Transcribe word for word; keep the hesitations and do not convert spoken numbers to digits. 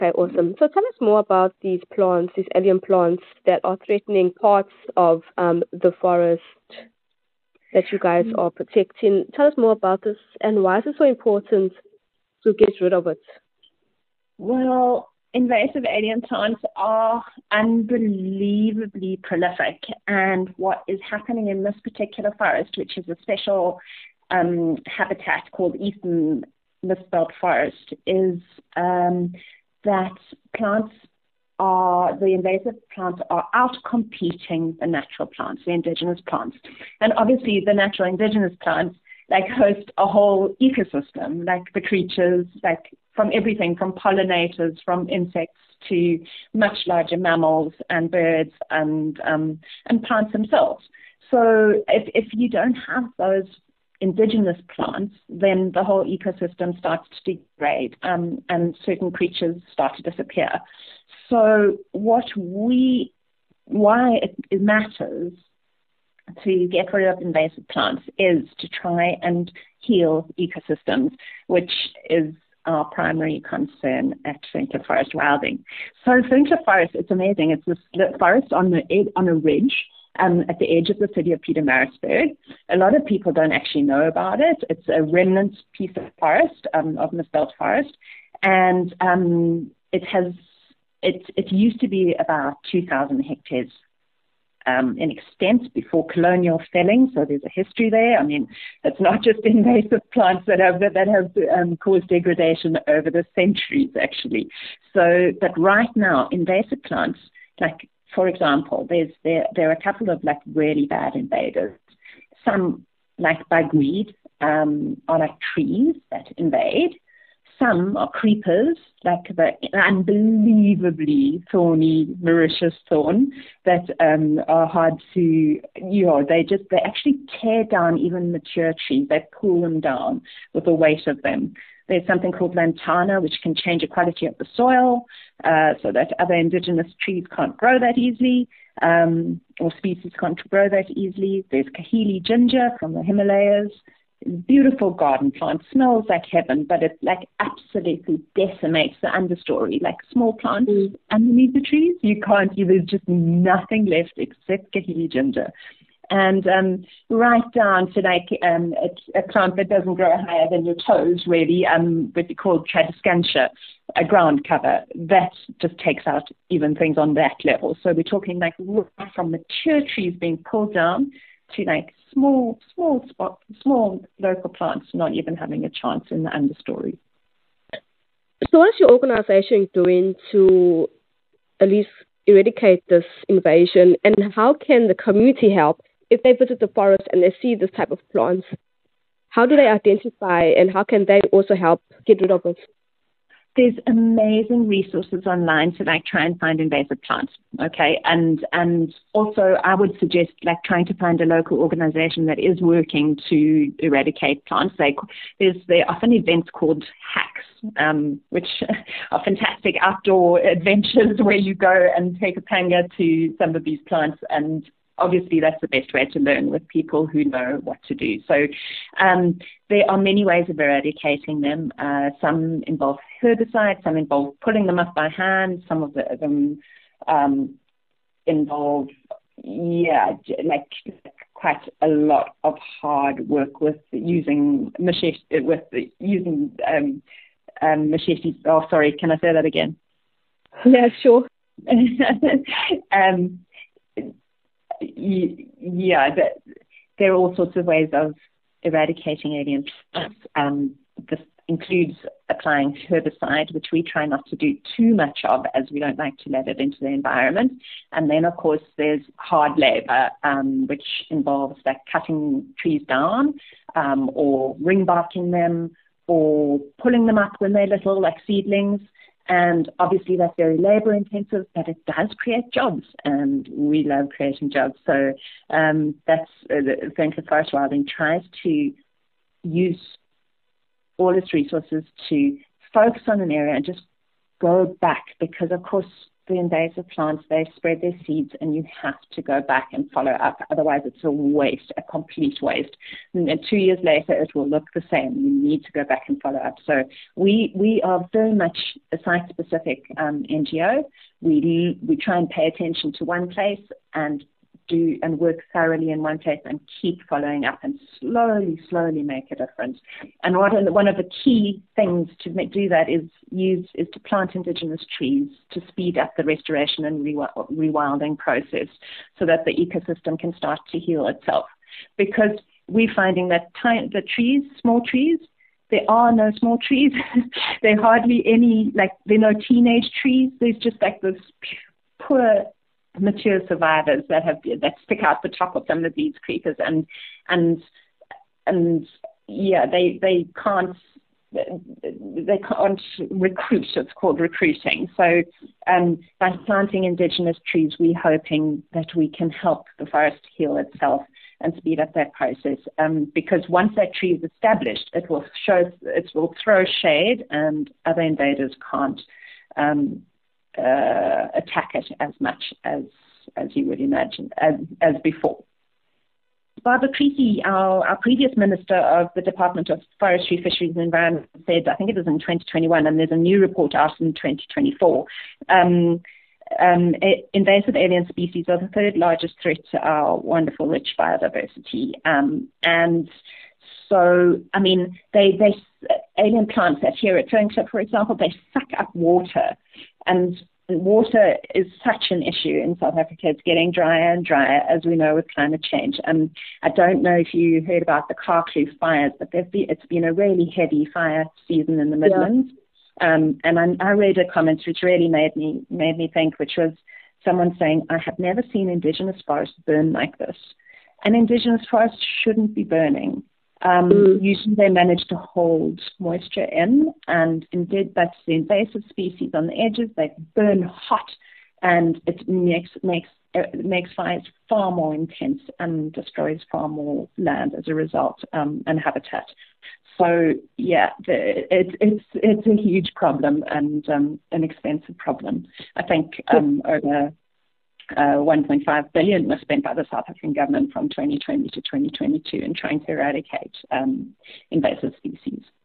Okay, awesome. So tell us more about these plants, these alien plants that are threatening parts of um, the forest that you guys are protecting. Tell us more about this and why is it so important to get rid of it? Well, invasive alien plants are unbelievably prolific, and what is happening in this particular forest, which is a special um, habitat called Eastern Mistbelt Forest, is um, that plants are, the invasive plants are outcompeting the natural plants, the indigenous plants. And obviously the natural indigenous plants like host a whole ecosystem, like the creatures, like from everything from pollinators, from insects to much larger mammals and birds and um, and plants themselves. So if, if you don't have those indigenous plants, then the whole ecosystem starts to degrade um, and certain creatures start to disappear. So what we, why it, it matters to get rid of invasive plants is to try and heal ecosystems, which is our primary concern at Finchley Forest Wilding. So Finchley Forest, it's amazing. It's this forest on the on a ridge um, at the edge of the city of Pietermaritzburg. A lot of people don't actually know about it. It's a remnant piece of forest, um, of Mistbelt Forest, and um, it has it it used to be about two thousand hectares Um, in extent before colonial felling, so there's a history there. I mean, it's not just invasive plants that have that have um, caused degradation over the centuries, actually. So, but right now, invasive plants, like for example, there's there there are a couple of like really bad invaders. Some like bugweed um, are like trees that invade. Some are creepers, like the unbelievably thorny Mauritius thorn that um, are hard to, you know, they just, they actually tear down even mature trees. They pull them down with the weight of them. There's something called lantana, which can change the quality of the soil uh, so that other indigenous trees can't grow that easily, um, or species can't grow that easily. There's kahili ginger from the Himalayas. Beautiful garden plant, smells like heaven, but it like absolutely decimates the understory, like small plants mm. underneath the trees. You can't, you, there's just nothing left except kahili ginger. And um, right down to like um, a, a plant that doesn't grow higher than your toes, really, um, what we call tradescantia, a ground cover, that just takes out even things on that level. So we're talking like from mature trees being pulled down to like small, small spot, small local plants not even having a chance in the understory. So what is your organization doing to at least eradicate this invasion, and how can the community help if they visit the forest and they see this type of plants? How do they identify and how can they also help get rid of it? There's amazing resources online to like try and find invasive plants, okay? And and also I would suggest like trying to find a local organization that is working to eradicate plants. Like there's there are often events called hacks, um, which are fantastic outdoor adventures where you go and take a panga to some of these plants, and obviously that's the best way to learn with people who know what to do. So um, there are many ways of eradicating them. Uh, some involve herbicides, some involve pulling them up by hand, some of the, them um, involve, yeah, like quite a lot of hard work with using machete, with using um, um, machetes. Oh, sorry, can I say that again? Yeah, sure. um, Yeah, there are all sorts of ways of eradicating alien plants. Um, this includes applying herbicide, which we try not to do too much of, as we don't like to let it into the environment. And then, of course, there's hard labor, um, which involves like cutting trees down um, or ring barking them or pulling them up when they're little, like seedlings. And obviously that's very labor intensive, but it does create jobs, and we love creating jobs. So um, that's uh, the Finchley Forest Wilding tries to use all its resources to focus on an area and just go back, because of course the invasive plants, they spread their seeds, and you have to go back and follow up. Otherwise, it's a waste, a complete waste. And then two years later, it will look the same. You need to go back and follow up. So we we are very much a site-specific um, N G O. We we try and pay attention to one place and do and work thoroughly in one place and keep following up and slowly, slowly make a difference. And what one of the key things to make, do that is use is to plant indigenous trees to speed up the restoration and rewilding process so that the ecosystem can start to heal itself. Because we're finding that ty- the trees, small trees, there are no small trees. There are hardly any, like, there are no teenage trees. There's just like this poor mature survivors that have that stick out the top of some of these creepers, and and and yeah, they they can't they can't recruit. It's called recruiting. So um, by planting indigenous trees, we're hoping that we can help the forest heal itself and speed up that process. Um, because once that tree is established, it will show it will throw shade, and other invaders can't Um, Uh, attack it as much as as you would imagine as, as before. Barbara Creasy, our, our previous Minister of the Department of Forestry, Fisheries and Environment, said, I think it was in twenty twenty-one, and there's a new report out in twenty twenty-four, um, um, invasive alien species are the third largest threat to our wonderful rich biodiversity. Um, and so, I mean, they, they alien plants that here at Turncliffe, for example, they suck up water. And water is such an issue in South Africa. It's getting drier and drier, as we know, with climate change. And I don't know if you heard about the Carkloof fires, but been, it's been a really heavy fire season in the Midlands. Yeah. Um, and I, I read a comment which really made me made me think, which was someone saying, I have never seen Indigenous forests burn like this. And Indigenous forests shouldn't be burning. Um, mm. Usually they manage to hold moisture in, and indeed that's the invasive species on the edges. They burn hot, and it makes makes it makes fires far more intense and destroys far more land as a result, um, and habitat. So yeah, the, it, it's it's a huge problem and um, an expensive problem. I think um, over Uh, one point five billion was spent by the South African government from twenty twenty to twenty twenty-two in trying to eradicate um, invasive species.